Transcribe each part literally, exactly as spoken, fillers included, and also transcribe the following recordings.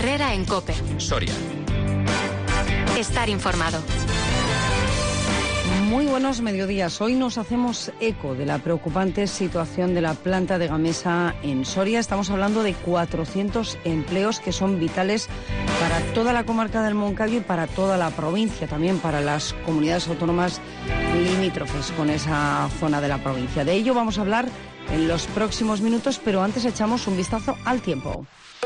Herrera en COPE. Soria. Estar informado. Muy buenos mediodías. Hoy nos hacemos eco de la preocupante situación de la planta de Gamesa en Soria. Estamos hablando de cuatrocientos empleos que son vitales para toda la comarca del Moncayo y para toda la provincia, también para las comunidades autónomas limítrofes con esa zona de la provincia. De ello vamos a hablar en los próximos minutos, pero antes echamos un vistazo al tiempo.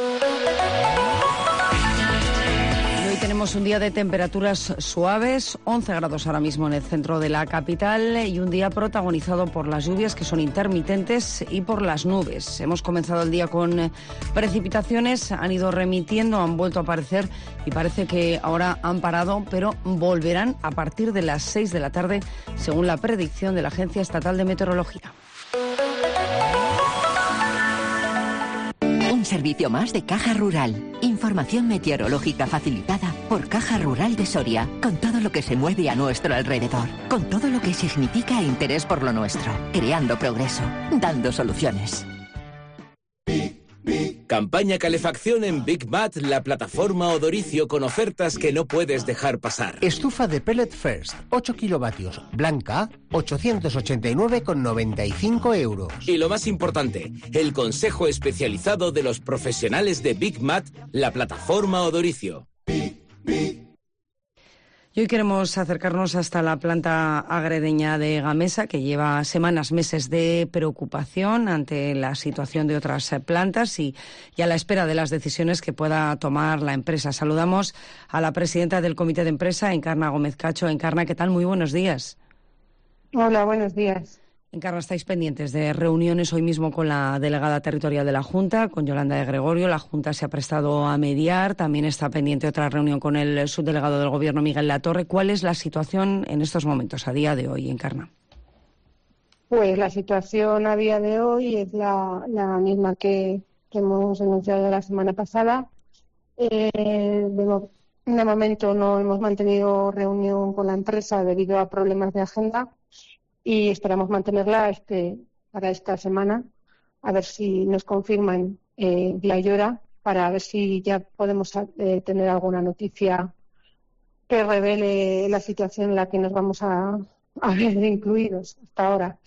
Tenemos un día de temperaturas suaves, once grados ahora mismo en el centro de la capital y un día protagonizado por las lluvias que son intermitentes y por las nubes. Hemos comenzado el día con precipitaciones, han ido remitiendo, han vuelto a aparecer y parece que ahora han parado, pero volverán a partir de las seis de la tarde, según la predicción de la Agencia Estatal de Meteorología. Servicio más de Caja Rural. Información meteorológica facilitada por Caja Rural de Soria, con todo lo que se mueve a nuestro alrededor, con todo lo que significa interés por lo nuestro, creando progreso, dando soluciones. Campaña calefacción en Big Mat, la plataforma Odoricio con ofertas que no puedes dejar pasar. Estufa de Pellet First, ocho kilovatios, blanca, ochocientos ochenta y nueve con noventa y cinco euros. Y lo más importante, el consejo especializado de los profesionales de Big Mat, la plataforma Odoricio. Y hoy queremos acercarnos hasta la planta agredeña de Gamesa, que lleva semanas, meses de preocupación ante la situación de otras plantas y, y a la espera de las decisiones que pueda tomar la empresa. Saludamos a la presidenta del Comité de Empresa, Encarna Gómez Cacho. Encarna, ¿qué tal? Muy buenos días. Hola, buenos días. Encarna, estáis pendientes de reuniones hoy mismo con la delegada territorial de la Junta, con Yolanda de Gregorio. La Junta se ha prestado a mediar. También está pendiente otra reunión con el subdelegado del Gobierno, Miguel Latorre. ¿Cuál es la situación en estos momentos, a día de hoy, Encarna? Pues la situación a día de hoy es la, la misma que, que hemos denunciado la semana pasada. Eh, de, de momento no hemos mantenido reunión con la empresa debido a problemas de agenda. Y esperamos mantenerla este, para esta semana, a ver si nos confirman eh, día y hora, para ver si ya podemos eh, tener alguna noticia que revele la situación en la que nos vamos a, a ver incluidos hasta ahora.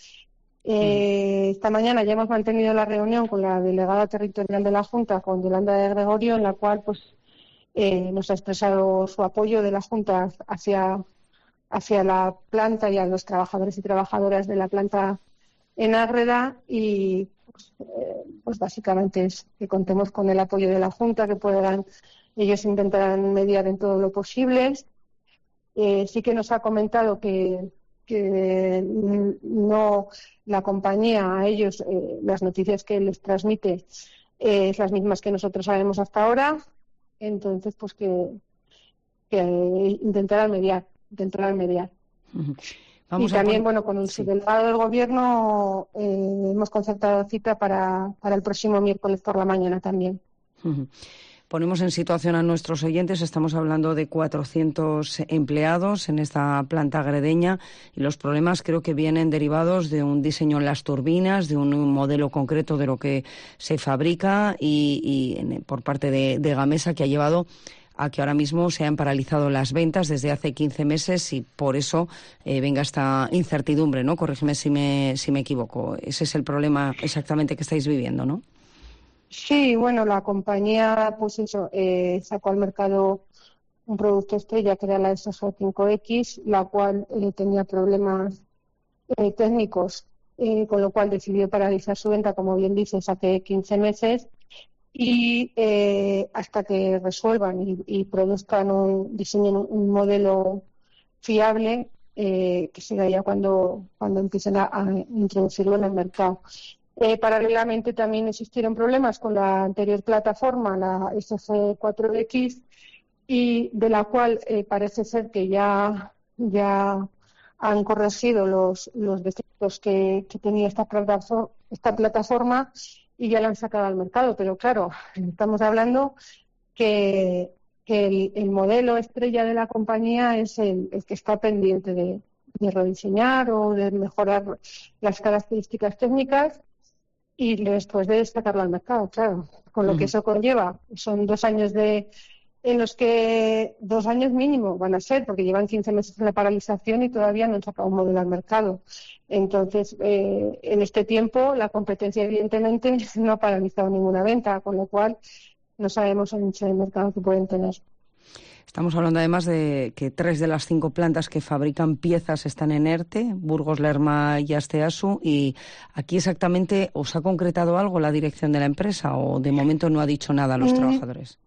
Eh, esta mañana ya hemos mantenido la reunión con la delegada territorial de la Junta, con Yolanda de Gregorio, en la cual pues eh, nos ha expresado su apoyo de la Junta hacia hacia la planta y a los trabajadores y trabajadoras de la planta en Ágreda y pues, eh, pues básicamente es que contemos con el apoyo de la Junta, que puedan, ellos intentarán mediar en todo lo posible. Eh, sí que nos ha comentado que, que no la compañía a ellos, eh, las noticias que les transmite eh, es las mismas que nosotros sabemos hasta ahora, entonces pues que, que intentarán mediar. Intentar mediar. Uh-huh. Vamos y también, a... bueno, con el sí. subdelegado del Gobierno eh, hemos concertado cita para, para el próximo miércoles por la mañana también. Uh-huh. Ponemos en situación a nuestros oyentes. Estamos hablando de cuatrocientos empleados en esta planta agredeña y los problemas creo que vienen derivados de un diseño en las turbinas, de un, un modelo concreto de lo que se fabrica y, y en, por parte de, de Gamesa, que ha llevado a que ahora mismo se han paralizado las ventas desde hace quince meses y por eso eh, venga esta incertidumbre, ¿no? Corrígeme si me, si me equivoco. Ese es el problema exactamente que estáis viviendo, ¿no? Sí, bueno, la compañía pues eso, eh, sacó al mercado un producto estrella que era la S G cinco X, la cual eh, tenía problemas eh, técnicos, eh, con lo cual decidió paralizar su venta, como bien dices, hace quince meses. Y eh, hasta que resuelvan y, y produzcan un diseñen un, un modelo fiable, eh, que será ya cuando, cuando empiecen a, a introducirlo en el mercado. Eh, paralelamente también existieron problemas con la anterior plataforma, la S G cuatro X, y de la cual eh, parece ser que ya, ya han corregido los, los defectos que, que tenía esta plataforma, esta plataforma y ya la han sacado al mercado. Pero claro, estamos hablando que, que el, el modelo estrella de la compañía es el, el que está pendiente de, de rediseñar o de mejorar las características técnicas y después de sacarlo al mercado, claro. con lo Uh-huh. que eso conlleva. Son dos años de en los que dos años mínimo van a ser, porque llevan quince meses en la paralización y todavía no han sacado un modelo al mercado. Entonces, eh, en este tiempo, la competencia evidentemente no ha paralizado ninguna venta, con lo cual no sabemos el nicho de mercado que pueden tener. Estamos hablando además de que tres de las cinco plantas que fabrican piezas están en ERTE, Burgos, Lerma y Asteasu, y aquí exactamente ¿os ha concretado algo la dirección de la empresa o de momento no ha dicho nada a los mm. trabajadores?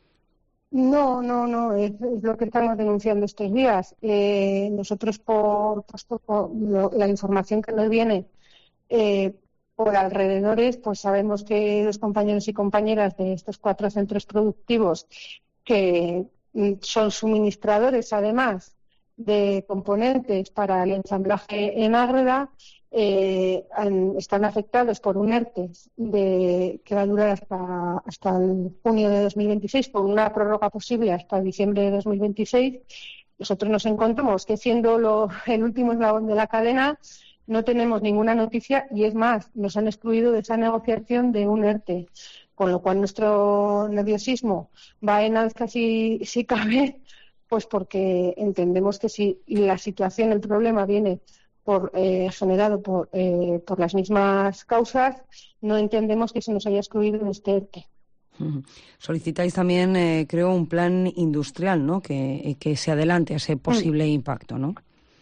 No, no, no, es, es lo que estamos denunciando estos días. Eh, nosotros, por, pues, por, por lo, la información que nos viene eh, por alrededores, pues sabemos que los compañeros y compañeras de estos cuatro centros productivos que son suministradores, además, de componentes para el ensamblaje en Ágreda, eh, han, están afectados por un ERTE de, que va a durar hasta, hasta el junio de dos mil veintiséis, por una prórroga posible hasta diciembre de dos mil veintiséis. Nosotros nos encontramos que, siendo lo, el último eslabón de la cadena, no tenemos ninguna noticia y, es más, nos han excluido de esa negociación de un ERTE. Con lo cual nuestro nerviosismo va en alza si, si cabe, pues porque entendemos que si la situación, el problema viene por eh, generado por, eh, por las mismas causas, no entendemos que se nos haya excluido en este ERTE. Uh-huh. Solicitáis también, eh, creo, un plan industrial, ¿no? Que, que se adelante a ese posible uh-huh. impacto, ¿no?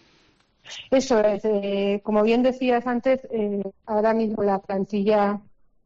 Eso es. Eh, como bien decías antes, eh, ahora mismo la plantilla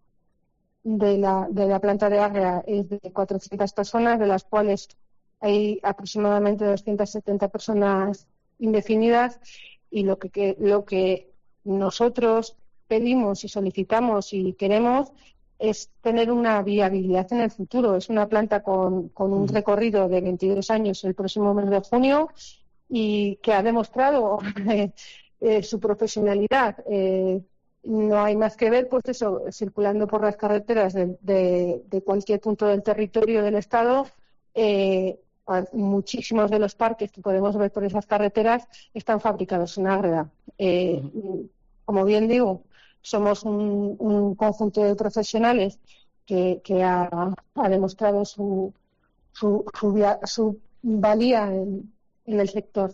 de la, de la planta de Ágreda es de cuatrocientas personas, de las cuales hay aproximadamente doscientas setenta personas indefinidas, y lo que, que lo que nosotros pedimos y solicitamos y queremos es tener una viabilidad en el futuro. Es una planta con, con un recorrido de veintidós años el próximo mes de junio y que ha demostrado eh, eh, su profesionalidad. Eh, No hay más que ver, pues eso, circulando por las carreteras de, de, de cualquier punto del territorio del Estado, eh, muchísimos de los parques que podemos ver por esas carreteras están fabricados en Ágreda. Eh, como bien digo, somos un, un conjunto de profesionales que, que ha, ha demostrado su, su, su, su valía en, en el sector.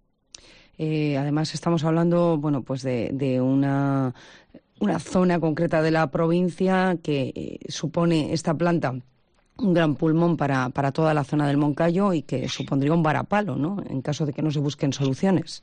Eh, además estamos hablando, bueno, pues de, de una, una zona concreta de la provincia que eh, supone esta planta un gran pulmón para, para toda la zona del Moncayo y que supondría un varapalo, ¿no?, en caso de que no se busquen soluciones.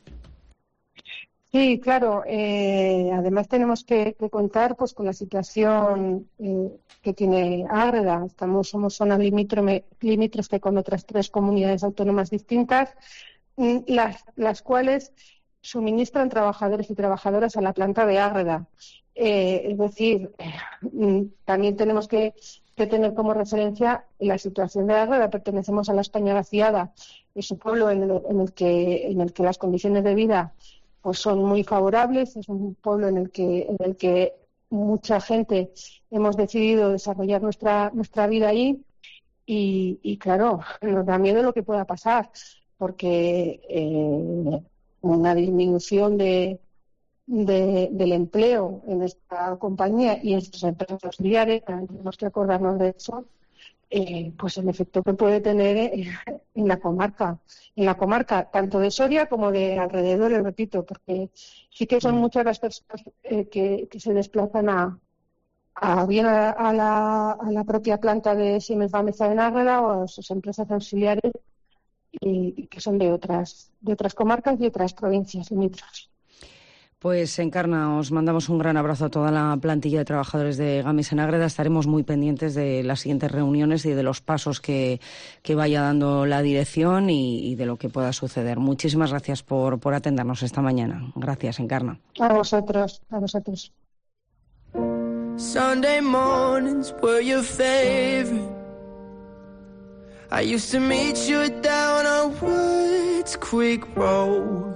Sí, claro. Eh, además tenemos que, que contar pues con la situación eh, que tiene Ágreda. Estamos, somos zona limítrofe, limítrofe con otras tres comunidades autónomas distintas, Las, las cuales suministran trabajadores y trabajadoras a la planta de Ágreda. Eh, es decir, eh, también tenemos que, que tener como referencia la situación de Ágreda. Pertenecemos a la España vaciada. Es un pueblo en el, en el que en el que las condiciones de vida pues son muy favorables. Es un pueblo en el que en el que mucha gente hemos decidido desarrollar nuestra nuestra vida ahí y, y claro, nos da miedo lo que pueda pasar, porque eh, una disminución de, de, del empleo en esta compañía y en sus empresas auxiliares, tenemos que acordarnos de eso, eh, pues el efecto que puede tener eh, en la comarca, en la comarca tanto de Soria como de alrededores, repito, porque sí que son muchas las personas eh, que, que se desplazan a, a bien a, a, la, a la propia planta de Siemens Gamesa en Ágreda o a sus empresas auxiliares, y que son de otras de otras comarcas y otras provincias limítrofes. Pues, Encarna, os mandamos un gran abrazo a toda la plantilla de trabajadores de Gamesa en Ágreda. Estaremos muy pendientes de las siguientes reuniones y de los pasos que, que vaya dando la dirección y, y de lo que pueda suceder. Muchísimas gracias por, por atendernos esta mañana. Gracias, Encarna. A vosotros, a vosotros. Sunday mornings were your favorite. I used to meet you down on Woods Creek Road.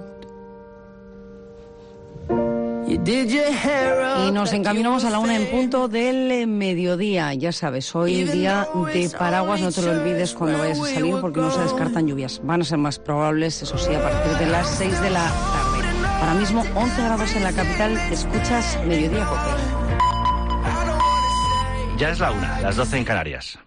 You did your hair up. Y nos encaminamos a la una en punto del mediodía. Ya sabes, hoy día de paraguas, no te lo olvides cuando vayas a salir porque no se descartan lluvias. Van a ser más probables, eso sí, a partir de las seis de la tarde. Ahora mismo once grados en la capital. Escuchas Mediodía Cope. Ya es la una, las doce en Canarias.